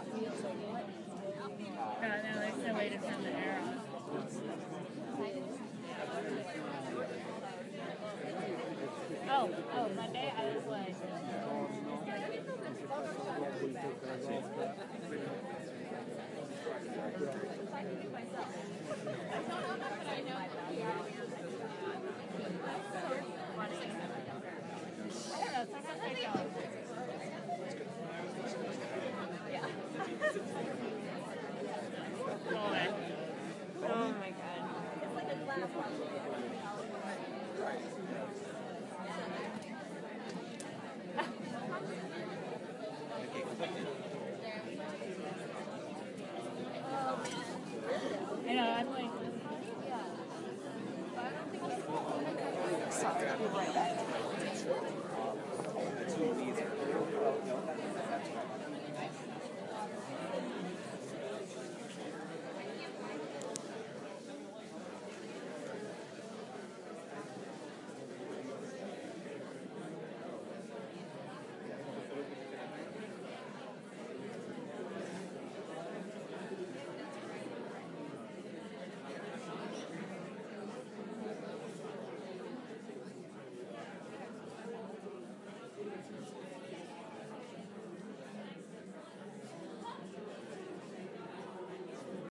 No, there's no way to turn the air on. Oh, Monday I was like, I don't know, sometimes I don't. Oh my god. I know, I'm like, Sorry, I'll be right back.